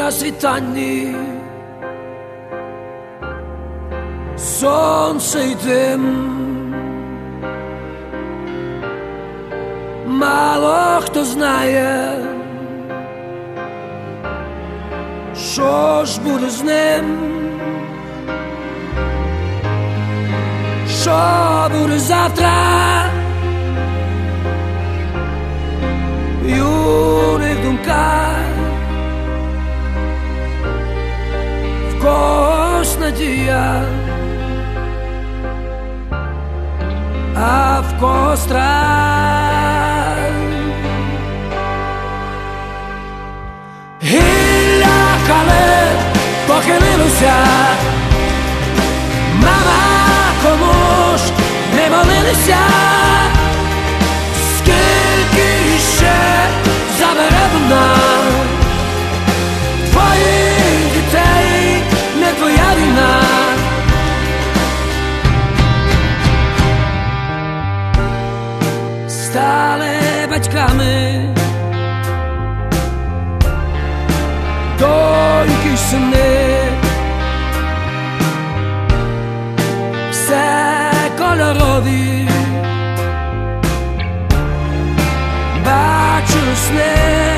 на світанні сонце й дим. Мало хто знає, що ж буде з ним, що буде завтра. Юних думках в когось надія, а в когось страх. Гілля калин похилилося, мама, кому ж не молилися, скільки ще забере вона твоїх дітей, не твоя війна. Стали батьками доньки й сини, все кольорові, бачу сни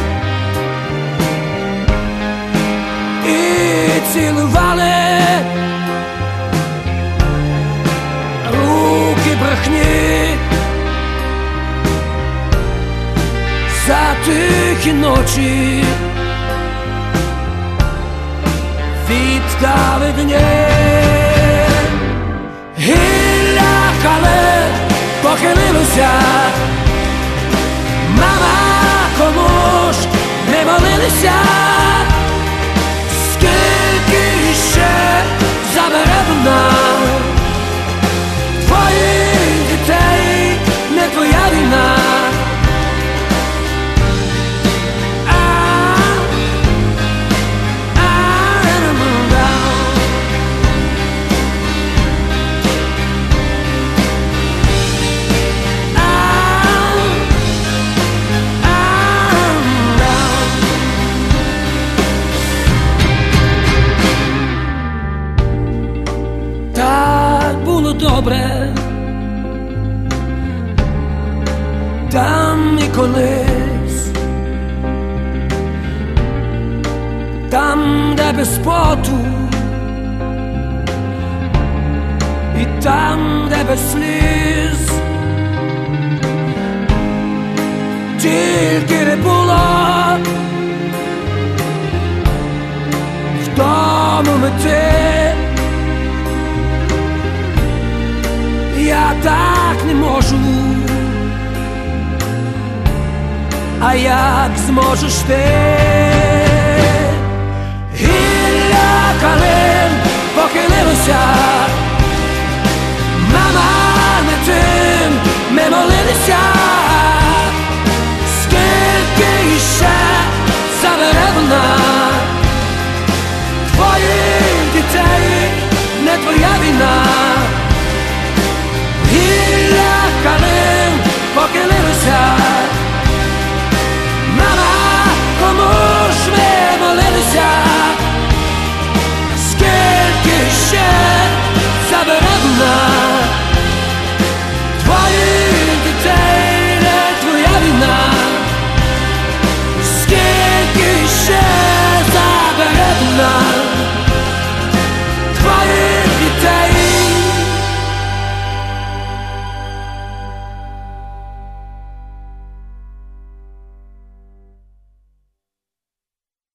і цілували руки брехні за тихі ночі віддали дні. Гілля калин похилилося, мама, кому ж не молилися, скільки ще забере вона твоїх дітей, не твоя війна. Добре там і колись, там, де без поту, і там, де без сліз, тільки не було в тому мети. Я так не можу, а як зможеш ти? Гілля калин похилилося, мама, не тим ми молилися, скільки ще забере вона твоїх дітей, не твоя війна.